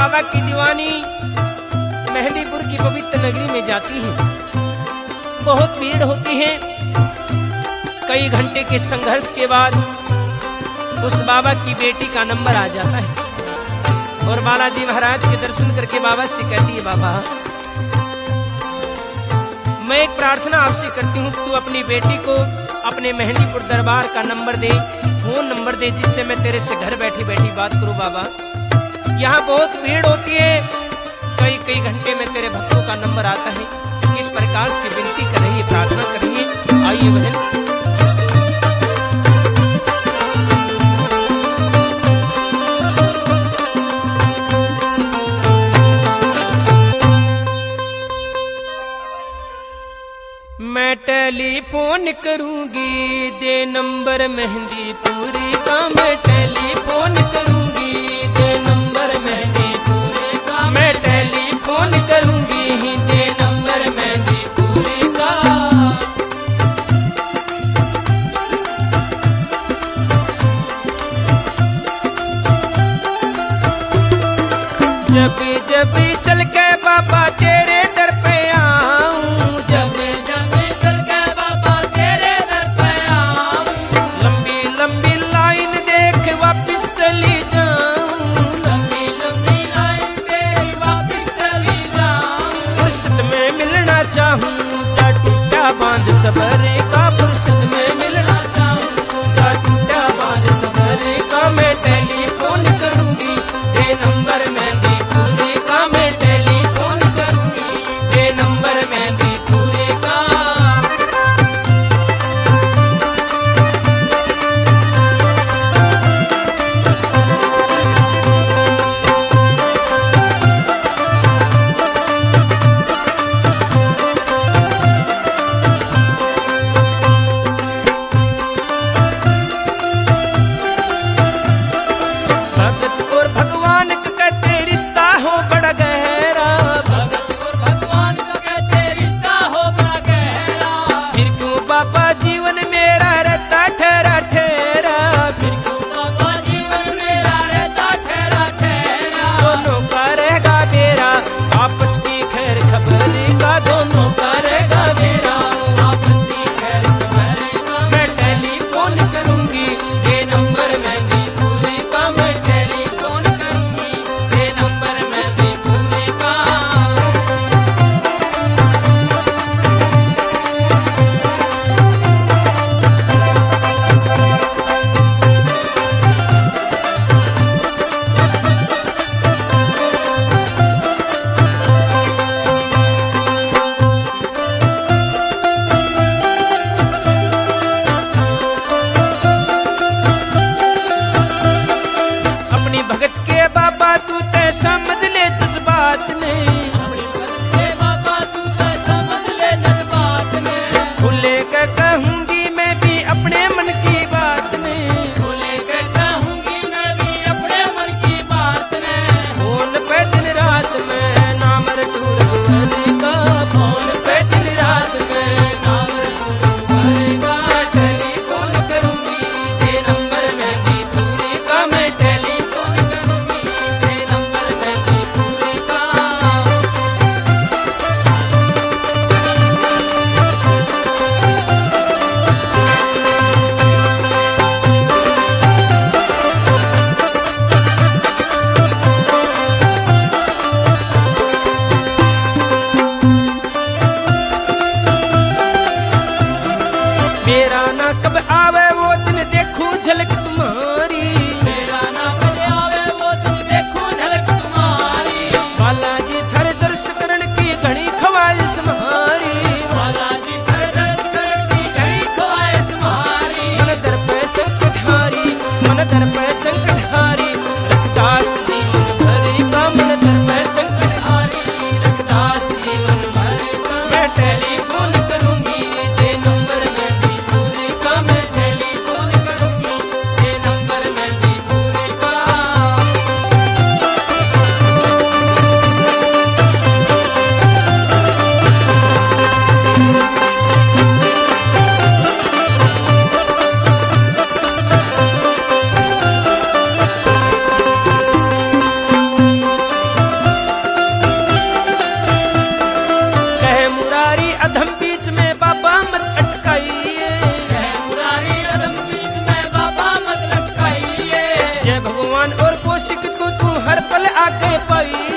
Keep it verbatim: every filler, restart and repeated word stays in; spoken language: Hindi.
बाबा की दीवानी मेहंदीपुर की पवित्र नगरी में जाती है। बहुत भीड़ होती है। कई घंटे के संघर्ष के बाद उस बाबा की बेटी का नंबर आ जाता है और बालाजी महाराज के दर्शन करके बाबा से कहती है, बाबा मैं एक प्रार्थना आपसे करती हूँ, तू अपनी बेटी को अपने मेहंदीपुर दरबार का नंबर दे, फोन नंबर दे, जिससे मैं तेरे से घर बैठी बैठी बात करूँ। बाबा यहाँ बहुत भीड़ होती है, कई कई घंटे में तेरे भक्तों का नंबर आता है। किस प्रकार से विनती कर रही है, प्रार्थना कर रही है। आइए भजन। मैं टेलीफोन करूंगी, दे नंबर मेहंदीपुर का। मैं टेलीफोन करूंगी, दे नंबर मेहंदीपुर का। मैं टेलीफोन करूंगी, दे नंबर मेहंदीपुर का। जब जब चल के बाबा तेरे दर पे आऊं, जब बांध सबरे का, फुर्सत में मिलना चाहूं, टूटा बांध सबरे का। मैं टेलीफोन करूंगी, दे नंबर मेहंदीपुर का। मैं टेलीफोन करूंगी। पई